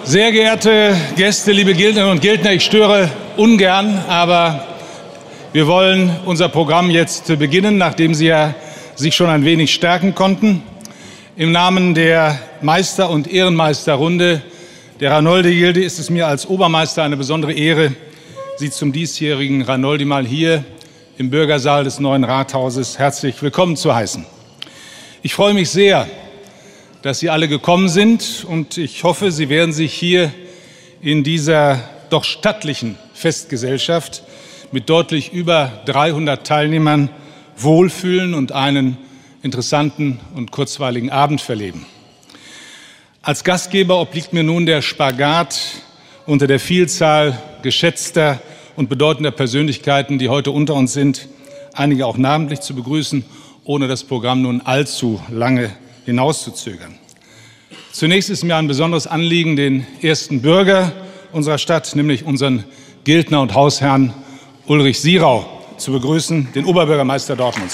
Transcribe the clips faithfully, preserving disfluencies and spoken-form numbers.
Sehr geehrte Gäste, liebe Gildnerinnen und Gildner, ich störe ungern, aber wir wollen unser Programm jetzt beginnen, nachdem Sie ja sich schon ein wenig stärken konnten. Im Namen der Meister- und Ehrenmeisterrunde der Ranoldi-Gilde ist es mir als Obermeister eine besondere Ehre, Sie zum diesjährigen Ranoldi-Mal hier im Bürgersaal des neuen Rathauses herzlich willkommen zu heißen. Ich freue mich sehr, dass Sie alle gekommen sind, und ich hoffe, Sie werden sich hier in dieser doch stattlichen Festgesellschaft mit deutlich über dreihundert Teilnehmern wohlfühlen und einen interessanten und kurzweiligen Abend verleben. Als Gastgeber obliegt mir nun der Spagat unter der Vielzahl geschätzter und bedeutender Persönlichkeiten, die heute unter uns sind, einige auch namentlich zu begrüßen, ohne das Programm nun allzu lange hinauszuzögern. Zunächst ist mir ein besonderes Anliegen, den ersten Bürger unserer Stadt, nämlich unseren Gildner und Hausherrn Ulrich Sirau, zu begrüßen, den Oberbürgermeister Dortmunds.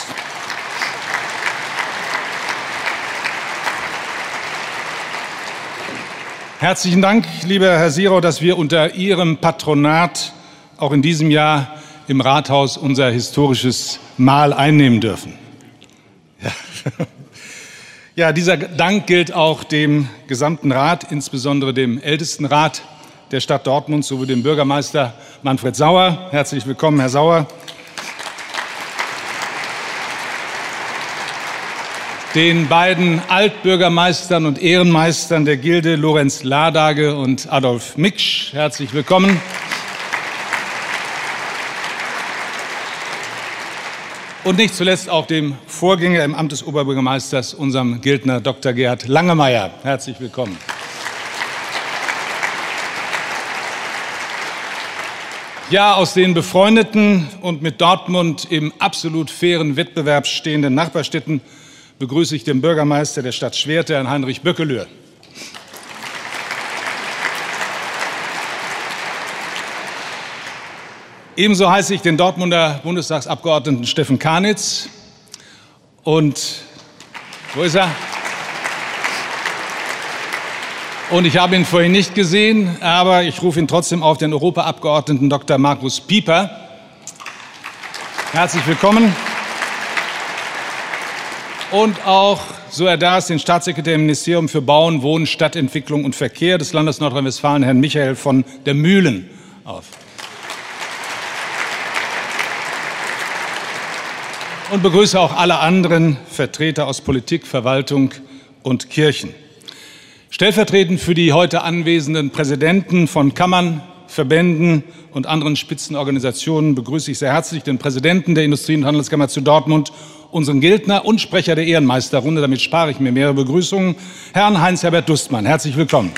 Herzlichen Dank, lieber Herr Sirau, dass wir unter Ihrem Patronat auch in diesem Jahr im Rathaus unser historisches Mahl einnehmen dürfen. Ja. Ja, dieser Dank gilt auch dem gesamten Rat, insbesondere dem Ältestenrat der Stadt Dortmund sowie dem Bürgermeister Manfred Sauer. Herzlich willkommen, Herr Sauer. Den beiden Altbürgermeistern und Ehrenmeistern der Gilde, Lorenz Ladage und Adolf Miksch. Herzlich willkommen. Und nicht zuletzt auch dem Vorgänger im Amt des Oberbürgermeisters, unserem Gildner Doktor Gerhard Langemeier. Herzlich willkommen. Ja, aus den befreundeten und mit Dortmund im absolut fairen Wettbewerb stehenden Nachbarstädten begrüße ich den Bürgermeister der Stadt Schwerte, Herrn Heinrich Böckelöhr. Ebenso heiße ich den Dortmunder Bundestagsabgeordneten Steffen Karnitz. Und wo ist er? Und ich habe ihn vorhin nicht gesehen, aber ich rufe ihn trotzdem auf, den Europaabgeordneten Doktor Markus Pieper. Herzlich willkommen. Und auch, so er da ist, den Staatssekretär im Ministerium für Bauen, Wohnen, Stadtentwicklung und Verkehr des Landes Nordrhein-Westfalen, Herrn Michael von der Mühlen, auf. Und begrüße auch alle anderen Vertreter aus Politik, Verwaltung und Kirchen. Stellvertretend für die heute anwesenden Präsidenten von Kammern, Verbänden und anderen Spitzenorganisationen begrüße ich sehr herzlich den Präsidenten der Industrie- und Handelskammer zu Dortmund, unseren Gildner und Sprecher der Ehrenmeisterrunde, damit spare ich mir mehrere Begrüßungen, Herrn Heinz-Herbert Dustmann. Herzlich willkommen.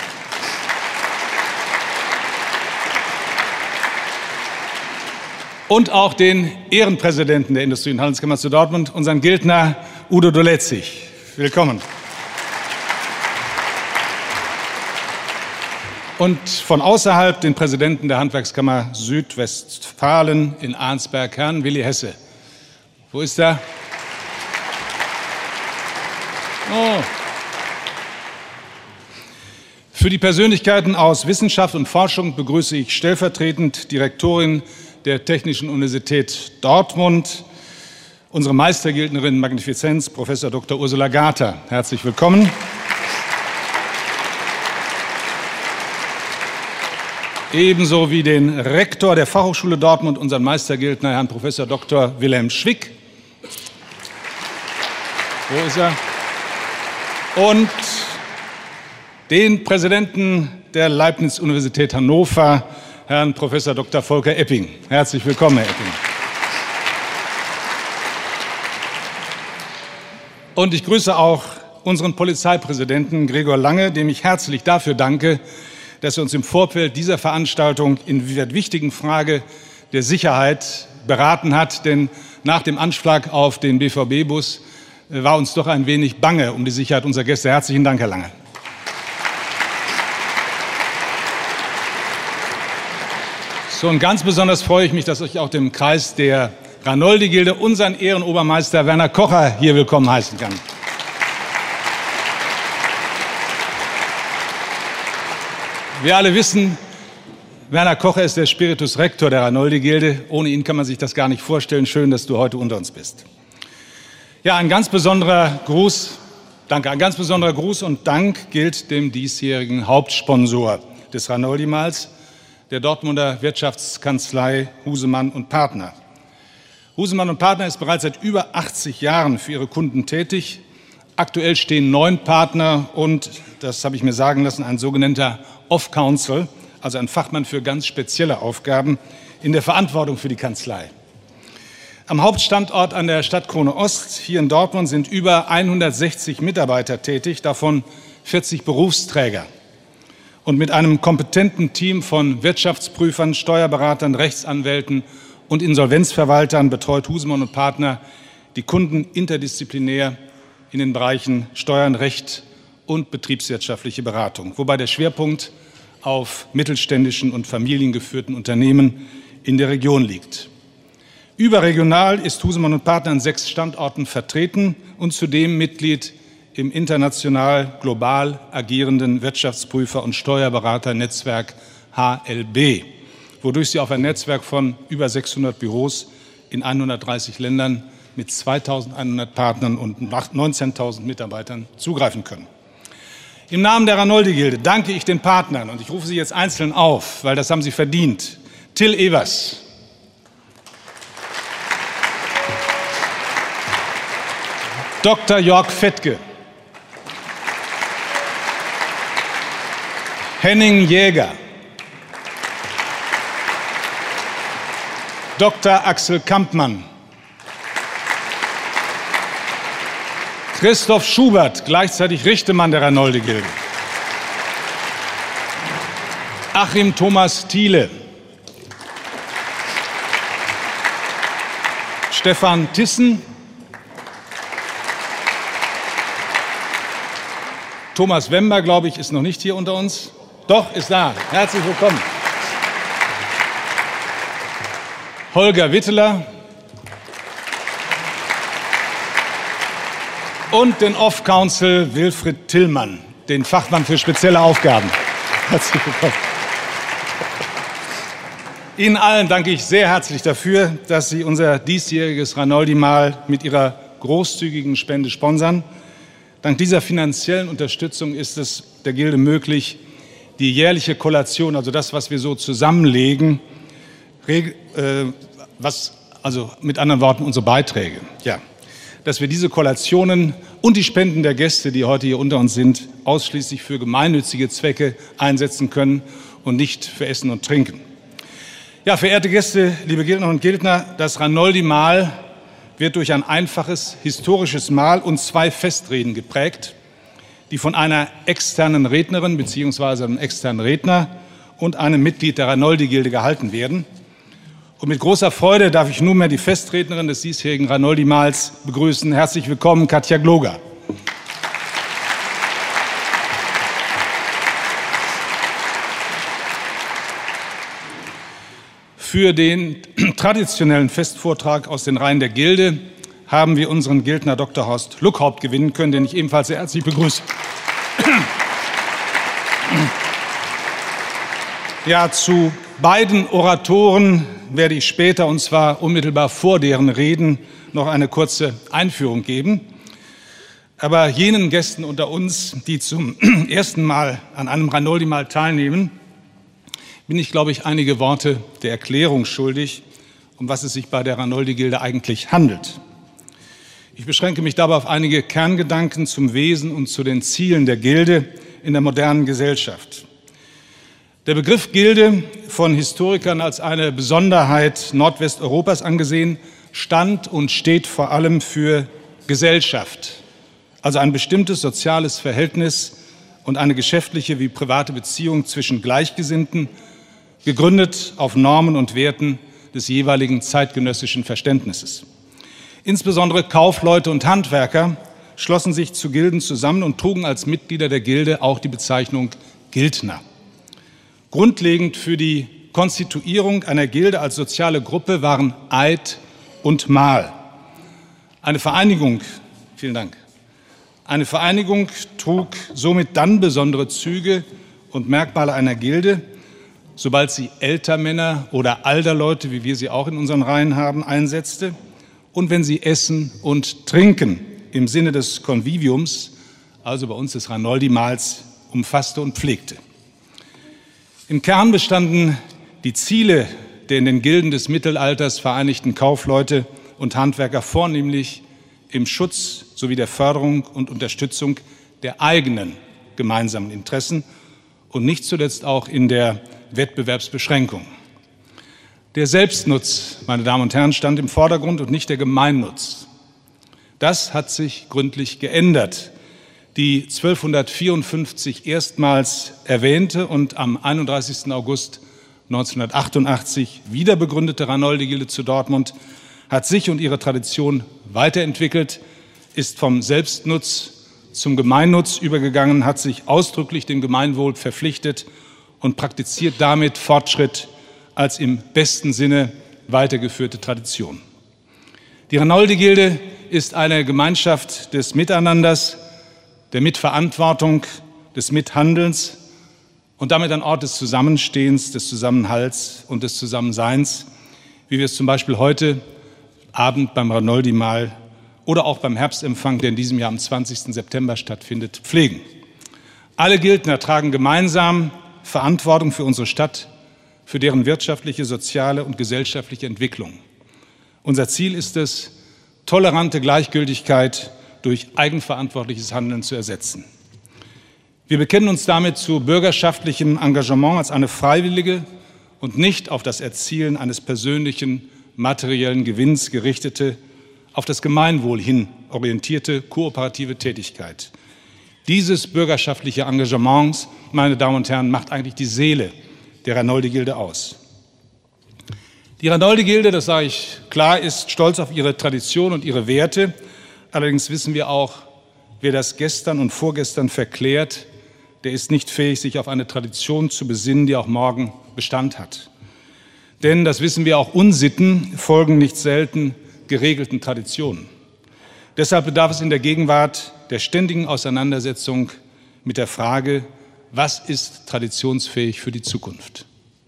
Und auch den Ehrenpräsidenten der Industrie- und Handelskammer zu Dortmund, unseren Gildner Udo Doletzig. Willkommen. Und von außerhalb den Präsidenten der Handwerkskammer Südwestfalen in Arnsberg, Herrn Willi Hesse. Wo ist er? Oh. Für die Persönlichkeiten aus Wissenschaft und Forschung begrüße ich stellvertretend Direktorin der Technischen Universität Dortmund, unsere Meistergildnerin Magnifizenz, Professor Doktor Ursula Garter. Herzlich willkommen. Ebenso wie den Rektor der Fachhochschule Dortmund, unseren Meistergildner, Herrn Professor Doktor Wilhelm Schwick. Wo ist er? Und den Präsidenten der Leibniz-Universität Hannover, Herrn Professor Doktor Volker Epping. Herzlich willkommen, Herr Epping. Und ich grüße auch unseren Polizeipräsidenten Gregor Lange, dem ich herzlich dafür danke, dass er uns im Vorfeld dieser Veranstaltung in der wichtigen Frage der Sicherheit beraten hat. Denn nach dem Anschlag auf den B V B-Bus war uns doch ein wenig bange um die Sicherheit unserer Gäste. Herzlichen Dank, Herr Lange. So, und ganz besonders freue ich mich, dass ich auch dem Kreis der Ranoldi-Gilde unseren Ehrenobermeister Werner Kocher hier willkommen heißen kann. Wir alle wissen, Werner Kocher ist der Spiritus Rector der Ranoldi-Gilde. Ohne ihn kann man sich das gar nicht vorstellen. Schön, dass du heute unter uns bist. Ja, ein ganz besonderer Gruß, danke, ein ganz besonderer Gruß und Dank gilt dem diesjährigen Hauptsponsor des Ranoldi-Mals, der Dortmunder Wirtschaftskanzlei Husemann und Partner. Husemann und Partner ist bereits seit über achtzig Jahren für ihre Kunden tätig. Aktuell stehen neun Partner und, das habe ich mir sagen lassen, ein sogenannter Off-Counsel, also ein Fachmann für ganz spezielle Aufgaben, in der Verantwortung für die Kanzlei. Am Hauptstandort an der Stadtkrone Ost, hier in Dortmund, sind über hundertsechzig Mitarbeiter tätig, davon vierzig Berufsträger. Und mit einem kompetenten Team von Wirtschaftsprüfern, Steuerberatern, Rechtsanwälten und Insolvenzverwaltern betreut Husemann und Partner die Kunden interdisziplinär in den Bereichen Steuern, Recht und betriebswirtschaftliche Beratung, wobei der Schwerpunkt auf mittelständischen und familiengeführten Unternehmen in der Region liegt. Überregional ist Husemann und Partner an sechs Standorten vertreten und zudem Mitglied im international global agierenden Wirtschaftsprüfer- und Steuerberaternetzwerk H L B, wodurch sie auf ein Netzwerk von über sechshundert Büros in hundertdreißig Ländern mit zweitausendeinhundert Partnern und neunzehntausend Mitarbeitern zugreifen können. Im Namen der Ranoldi-Gilde danke ich den Partnern und ich rufe sie jetzt einzeln auf, weil das haben sie verdient. Till Evers, Doktor Jörg Fettke, Henning Jäger, Doktor Axel Kampmann, Christoph Schubert, gleichzeitig Richtemann der Ranoldi-Gilde, Achim Thomas Thiele, Stefan Tissen, Thomas Wember, glaube ich, ist noch nicht hier unter uns. Doch, ist da. Herzlich willkommen. Holger Witteler und den Off-Counsel Wilfried Tillmann, den Fachmann für spezielle Aufgaben. Herzlich willkommen. Ihnen allen danke ich sehr herzlich dafür, dass Sie unser diesjähriges Ranoldi-Mal mit Ihrer großzügigen Spende sponsern. Dank dieser finanziellen Unterstützung ist es der Gilde möglich, die jährliche Kollation, also das, was wir so zusammenlegen, äh, was, also mit anderen Worten unsere Beiträge, ja, dass wir diese Kollationen und die Spenden der Gäste, die heute hier unter uns sind, ausschließlich für gemeinnützige Zwecke einsetzen können und nicht für Essen und Trinken. Ja, verehrte Gäste, liebe Gildnerinnen und Gildner, das Ranoldi-Mal wird durch ein einfaches historisches Mahl und zwei Festreden geprägt, die von einer externen Rednerin bzw. einem externen Redner und einem Mitglied der Ranoldi-Gilde gehalten werden. Und mit großer Freude darf ich nunmehr die Festrednerin des diesjährigen Ranoldi-Mals begrüßen. Herzlich willkommen, Katja Gloger. Für den traditionellen Festvortrag aus den Reihen der Gilde haben wir unseren Gildner Doktor Horst Luckhaupt gewinnen können, den ich ebenfalls sehr herzlich begrüße. Ja, zu beiden Oratoren werde ich später, und zwar unmittelbar vor deren Reden, noch eine kurze Einführung geben. Aber jenen Gästen unter uns, die zum ersten Mal an einem Ranoldi-Mal teilnehmen, bin ich, glaube ich, einige Worte der Erklärung schuldig, um was es sich bei der Ranoldi-Gilde eigentlich handelt. Ich beschränke mich dabei auf einige Kerngedanken zum Wesen und zu den Zielen der Gilde in der modernen Gesellschaft. Der Begriff Gilde, von Historikern als eine Besonderheit Nordwesteuropas angesehen, stand und steht vor allem für Gesellschaft, also ein bestimmtes soziales Verhältnis und eine geschäftliche wie private Beziehung zwischen Gleichgesinnten, gegründet auf Normen und Werten des jeweiligen zeitgenössischen Verständnisses. Insbesondere Kaufleute und Handwerker schlossen sich zu Gilden zusammen und trugen als Mitglieder der Gilde auch die Bezeichnung Gildner. Grundlegend für die Konstituierung einer Gilde als soziale Gruppe waren Eid und Mahl. Eine Vereinigung, vielen Dank, eine Vereinigung trug somit dann besondere Züge und Merkmale einer Gilde, sobald sie Ältermänner oder Alderleute, wie wir sie auch in unseren Reihen haben, einsetzte und wenn sie essen und trinken im Sinne des Conviviums, also bei uns des Ranoldi-Mahls, umfasste und pflegte. Im Kern bestanden die Ziele der in den Gilden des Mittelalters vereinigten Kaufleute und Handwerker vornehmlich im Schutz sowie der Förderung und Unterstützung der eigenen gemeinsamen Interessen und nicht zuletzt auch in der Wettbewerbsbeschränkung. Der Selbstnutz, meine Damen und Herren, stand im Vordergrund und nicht der Gemeinnutz. Das hat sich gründlich geändert. Die zwölfhundertvierundfünfzig erstmals erwähnte und am einunddreißigsten August neunzehnhundertachtundachtzig wieder begründete Ranoldi-Gilde zu Dortmund hat sich und ihre Tradition weiterentwickelt, ist vom Selbstnutz zum Gemeinnutz übergegangen, hat sich ausdrücklich dem Gemeinwohl verpflichtet und praktiziert damit Fortschritt als im besten Sinne weitergeführte Tradition. Die Ranoldi-Gilde ist eine Gemeinschaft des Miteinanders, der Mitverantwortung, des Mithandelns und damit ein Ort des Zusammenstehens, des Zusammenhalts und des Zusammenseins, wie wir es zum Beispiel heute Abend beim Ranoldi-Mahl oder auch beim Herbstempfang, der in diesem Jahr am zwanzigsten September stattfindet, pflegen. Alle Gildner tragen gemeinsam Verantwortung für unsere Stadt, für deren wirtschaftliche, soziale und gesellschaftliche Entwicklung. Unser Ziel ist es, tolerante Gleichgültigkeit durch eigenverantwortliches Handeln zu ersetzen. Wir bekennen uns damit zu bürgerschaftlichem Engagement als eine freiwillige und nicht auf das Erzielen eines persönlichen materiellen Gewinns gerichtete, auf das Gemeinwohl hin orientierte kooperative Tätigkeit. Dieses bürgerschaftliche Engagement, meine Damen und Herren, macht eigentlich die Seele der Ranoldi-Gilde aus. Die Ranoldi-Gilde, das sage ich klar, ist stolz auf ihre Tradition und ihre Werte. Allerdings wissen wir auch, wer das gestern und vorgestern verklärt, der ist nicht fähig, sich auf eine Tradition zu besinnen, die auch morgen Bestand hat. Denn, das wissen wir auch, Unsitten folgen nicht selten geregelten Traditionen. Deshalb bedarf es in der Gegenwart der ständigen Auseinandersetzung mit der Frage, was ist traditionsfähig für die Zukunft?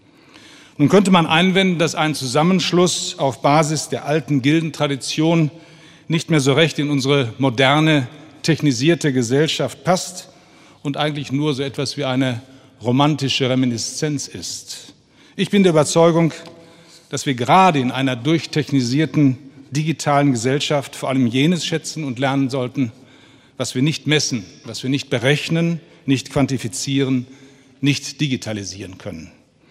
Nun könnte man einwenden, dass ein Zusammenschluss auf Basis der alten Gildentradition nicht mehr so recht in unsere moderne, technisierte Gesellschaft passt und eigentlich nur so etwas wie eine romantische Reminiszenz ist. Ich bin der Überzeugung, dass wir gerade in einer durchtechnisierten, digitalen Gesellschaft vor allem jenes schätzen und lernen sollten, was wir nicht messen, was wir nicht berechnen, nicht quantifizieren, nicht digitalisieren können.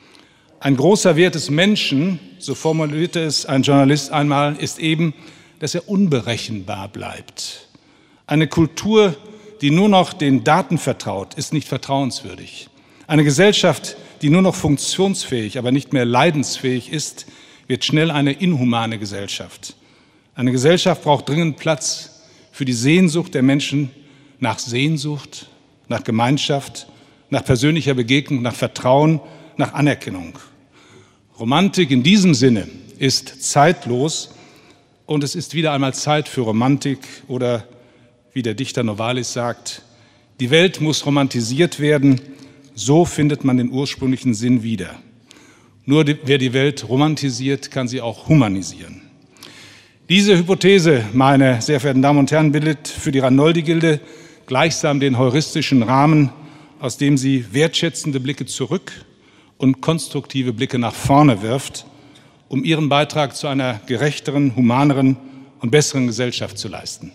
Ein großer Wert des Menschen, so formulierte es ein Journalist einmal, ist eben, dass er unberechenbar bleibt. Eine Kultur, die nur noch den Daten vertraut, ist nicht vertrauenswürdig. Eine Gesellschaft, die nur noch funktionsfähig, aber nicht mehr leidensfähig ist, wird schnell eine inhumane Gesellschaft. Eine Gesellschaft braucht dringend Platz für die Sehnsucht der Menschen nach Sehnsucht, nach Gemeinschaft, nach persönlicher Begegnung, nach Vertrauen, nach Anerkennung. Romantik in diesem Sinne ist zeitlos und es ist wieder einmal Zeit für Romantik oder, wie der Dichter Novalis sagt, die Welt muss romantisiert werden, so findet man den ursprünglichen Sinn wieder. Nur die, wer die Welt romantisiert, kann sie auch humanisieren. Diese Hypothese, meine sehr verehrten Damen und Herren, bildet für die Ranoldi-Gilde gleichsam den heuristischen Rahmen, aus dem sie wertschätzende Blicke zurück und konstruktive Blicke nach vorne wirft, um ihren Beitrag zu einer gerechteren, humaneren und besseren Gesellschaft zu leisten.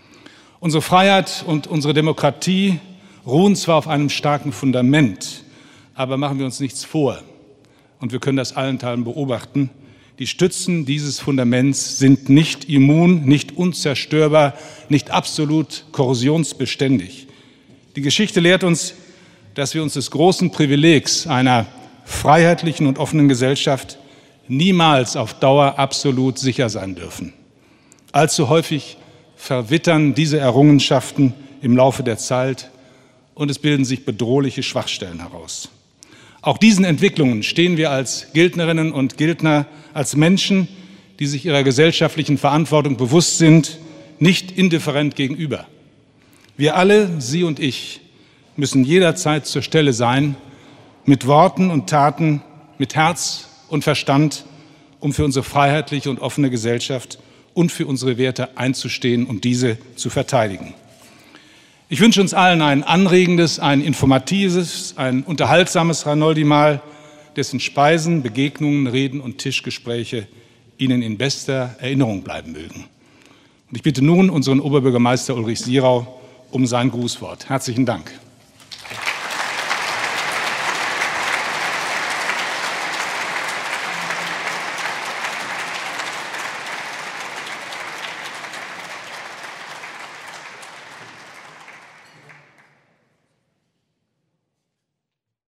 Unsere Freiheit und unsere Demokratie ruhen zwar auf einem starken Fundament, aber machen wir uns nichts vor. Und wir können das allenthalben beobachten. Die Stützen dieses Fundaments sind nicht immun, nicht unzerstörbar, nicht absolut korrosionsbeständig. Die Geschichte lehrt uns, dass wir uns des großen Privilegs einer freiheitlichen und offenen Gesellschaft niemals auf Dauer absolut sicher sein dürfen. Allzu häufig verwittern diese Errungenschaften im Laufe der Zeit und es bilden sich bedrohliche Schwachstellen heraus. Auch diesen Entwicklungen stehen wir als Gildnerinnen und Gildner, als Menschen, die sich ihrer gesellschaftlichen Verantwortung bewusst sind, nicht indifferent gegenüber. Wir alle, Sie und ich, müssen jederzeit zur Stelle sein, mit Worten und Taten, mit Herz und Verstand, um für unsere freiheitliche und offene Gesellschaft und für unsere Werte einzustehen und diese zu verteidigen. Ich wünsche uns allen ein anregendes, ein informatives, ein unterhaltsames Ranoldi-Mahl, dessen Speisen, Begegnungen, Reden und Tischgespräche Ihnen in bester Erinnerung bleiben mögen. Und ich bitte nun unseren Oberbürgermeister Ulrich Sirau um sein Grußwort. Herzlichen Dank.